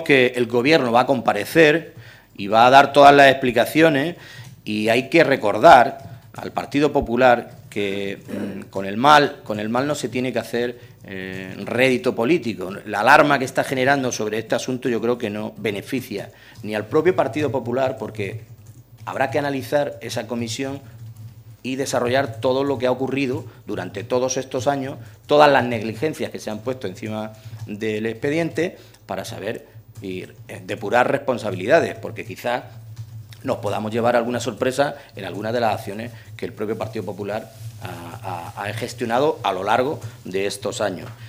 que el Gobierno va a comparecer y va a dar todas las explicaciones, y hay que recordar al Partido Popular que con el mal no se tiene que hacer rédito político. La alarma que está generando sobre este asunto yo creo que no beneficia ni al propio Partido Popular, porque habrá que analizar esa comisión y desarrollar todo lo que ha ocurrido durante todos estos años, todas las negligencias que se han puesto encima del expediente, para saber y depurar responsabilidades, porque quizás nos podamos llevar alguna sorpresa en algunas de las acciones que el propio Partido Popular ha gestionado a lo largo de estos años.